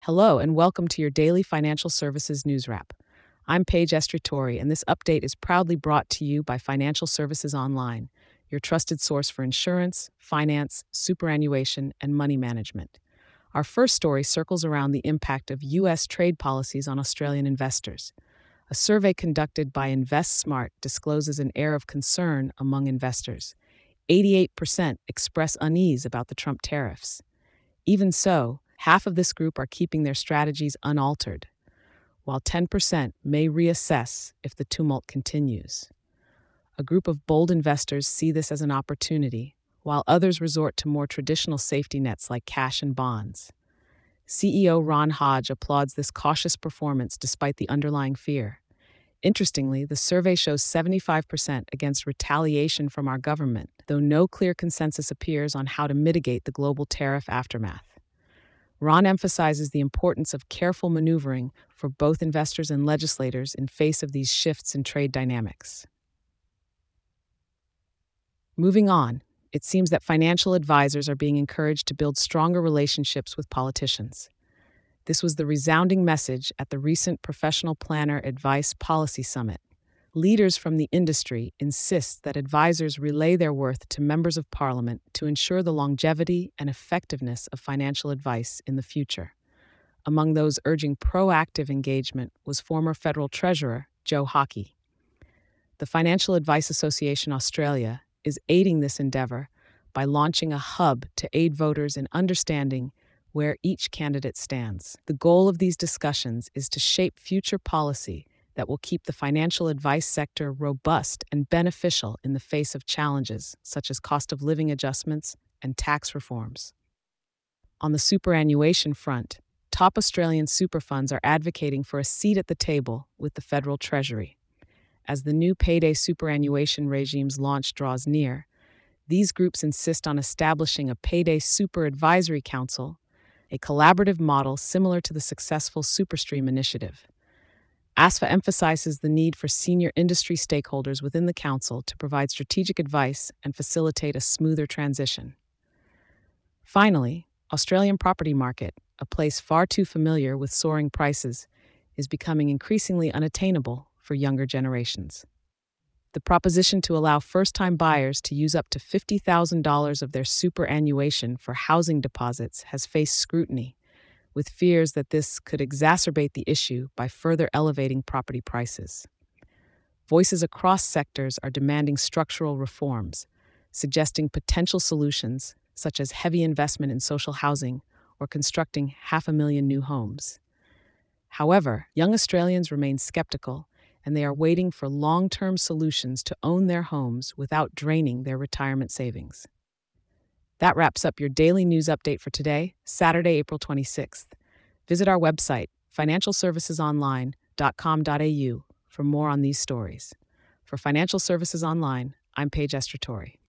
Hello, and welcome to your daily financial services news wrap. I'm Paige Estritori, and this update is proudly brought to you by Financial Services Online, your trusted source for insurance, finance, superannuation, and money management. Our first story circles around the impact of U.S. trade policies on Australian investors. A survey conducted by InvestSmart discloses an air of concern among investors. 88% express unease about the Trump tariffs. Even so, half of this group are keeping their strategies unaltered, while 10% may reassess if the tumult continues. A group of bold investors see this as an opportunity, while others resort to more traditional safety nets like cash and bonds. CEO Ron Hodge applauds this cautious performance despite the underlying fear. Interestingly, the survey shows 75% against retaliation from our government, though no clear consensus appears on how to mitigate the global tariff aftermath. Ron emphasizes the importance of careful maneuvering for both investors and legislators in face of these shifts in trade dynamics. Moving on, it seems that financial advisors are being encouraged to build stronger relationships with politicians. This was the resounding message at the recent Professional Planner Advice Policy Summit. Leaders from the industry insist that advisors relay their worth to members of parliament to ensure the longevity and effectiveness of financial advice in the future. Among those urging proactive engagement was former federal treasurer Joe Hockey. The Financial Advice Association Australia is aiding this endeavor by launching a hub to aid voters in understanding where each candidate stands. The goal of these discussions is to shape future policy that will keep the financial advice sector robust and beneficial in the face of challenges such as cost of living adjustments and tax reforms. On the superannuation front, top Australian super funds are advocating for a seat at the table with the Federal Treasury. As the new payday superannuation regime's launch draws near, these groups insist on establishing a payday super advisory council, a collaborative model similar to the successful SuperStream initiative. ASFA emphasizes the need for senior industry stakeholders within the council to provide strategic advice and facilitate a smoother transition. Finally, Australian property market, a place far too familiar with soaring prices, is becoming increasingly unattainable for younger generations. The proposition to allow first-time buyers to use up to $50,000 of their superannuation for housing deposits has faced scrutiny, with fears that this could exacerbate the issue by further elevating property prices. Voices across sectors are demanding structural reforms, suggesting potential solutions such as heavy investment in social housing or constructing 500,000 new homes. However, young Australians remain skeptical, and they are waiting for long-term solutions to own their homes without draining their retirement savings. That wraps up your daily news update for today, Saturday, April 26th. Visit our website, financialservicesonline.com.au, for more on these stories. For Financial Services Online, I'm Paige Estritori.